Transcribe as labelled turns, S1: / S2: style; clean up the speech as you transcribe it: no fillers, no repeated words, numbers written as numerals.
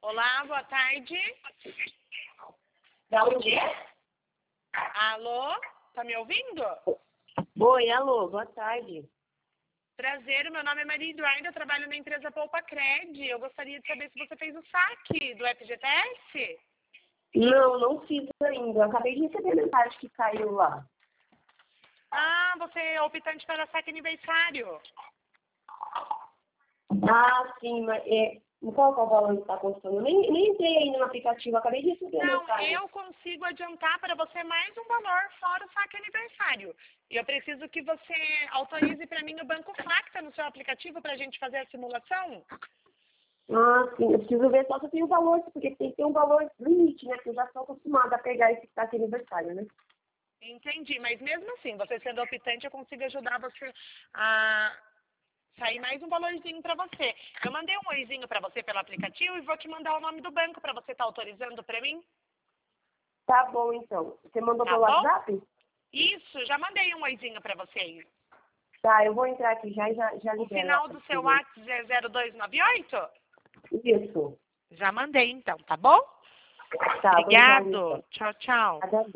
S1: Olá, boa tarde.
S2: Da onde?
S1: Alô, tá me ouvindo?
S2: Oi, alô, boa tarde.
S1: Prazer, meu nome é Maria Eduarda, eu trabalho na empresa Poupa Cred. Eu gostaria de saber se você fez o saque do FGTS.
S2: Não fiz ainda. Eu acabei de receber a mensagem que caiu lá.
S1: Ah, você é optante para saque aniversário.
S2: Ah, sim, mas qual que é o valor que está custando? Nem entrei ainda no aplicativo, acabei de receber a
S1: Não,
S2: mensagem.
S1: eu consigo adiantar para você mais um valor fora o saque aniversário. E eu preciso que você autorize para mim o Banco Facta no seu aplicativo para a gente fazer a simulação.
S2: Ah, sim, eu preciso ver só se eu tenho valor, porque tem que ter um valor limite, né? Porque eu já estou acostumada a pegar esse que está aqui aniversário, né?
S1: Entendi, mas mesmo assim, você sendo optante, eu consigo ajudar você a sair mais um valorzinho para você. Eu mandei um oizinho para você pelo aplicativo e vou te mandar o nome do banco para você estar autorizando para mim.
S2: Tá bom, então. Você mandou
S1: Tá
S2: pelo
S1: bom?
S2: WhatsApp?
S1: Isso, já mandei um oizinho para vocês.
S2: Tá, eu vou entrar aqui já e já
S1: O
S2: libero lá
S1: final
S2: pra
S1: do seu
S2: você.
S1: WhatsApp é 0298?
S2: Isso.
S1: Já mandei então, tá bom?
S2: Tá, obrigada,
S1: Obrigado.
S2: então.
S1: Tchau, tchau.
S2: Obrigada.